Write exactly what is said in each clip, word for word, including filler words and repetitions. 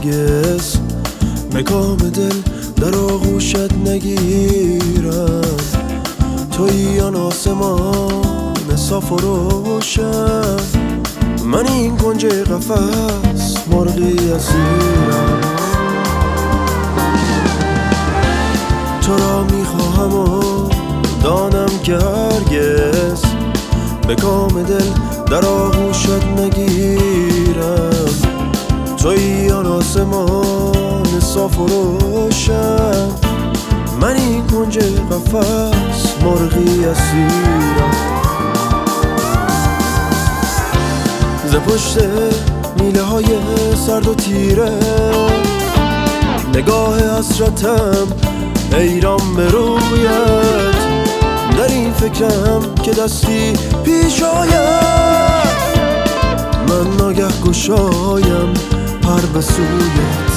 هرگز مقام دل در آغوشت نگیرم. تویی آن آسمان صاف و روشن، من این کنج قفس مرغی اسیرم. تو را میخواهم و دانم که هرگز به کام دل در آغوشت نگیرم. تویی آن آسمان صاف و روشن، من این کنج قفس مرغی اسیرم. ز پشت میله های سرد و تیره نگاه حسرتم حیران به رویت. در این فکرم که دستی پیش آید، من ناگه گشایم پر به سویت.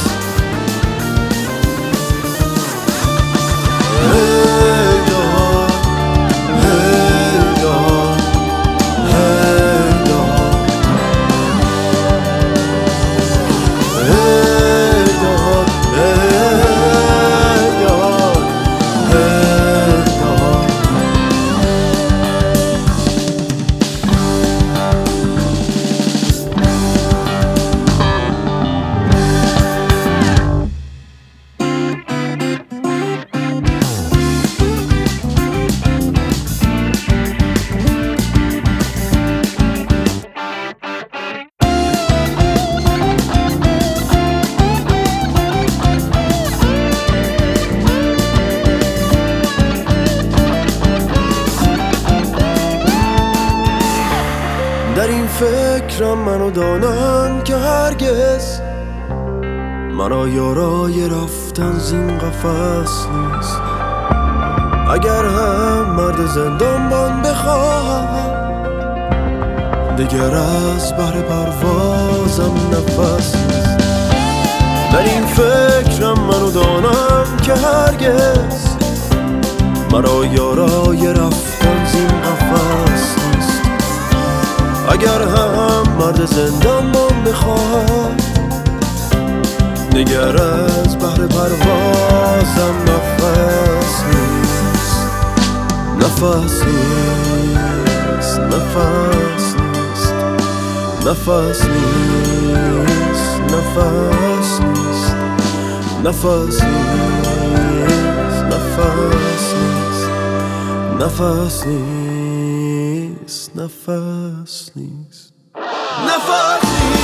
در این فکرم منو دانم که هرگز مرا یارای رفتن زین قفس نیست. اگر هم مرد زندانبان بخواهم، دیگر از بهر پروازم نفس نیست. در این فکرم منو دانم که هرگز مرا یارای رفتن زین قفس نیست. اگر هم مرد زندانبان بخواهم، دیگر از بهر پروازم نفس نیست. نفس نیست، نفس نیست، نفس نیست، نفس نیست، نفس نیست، نفس نیست، نفس نیست، نفس نیست، نفس نیست.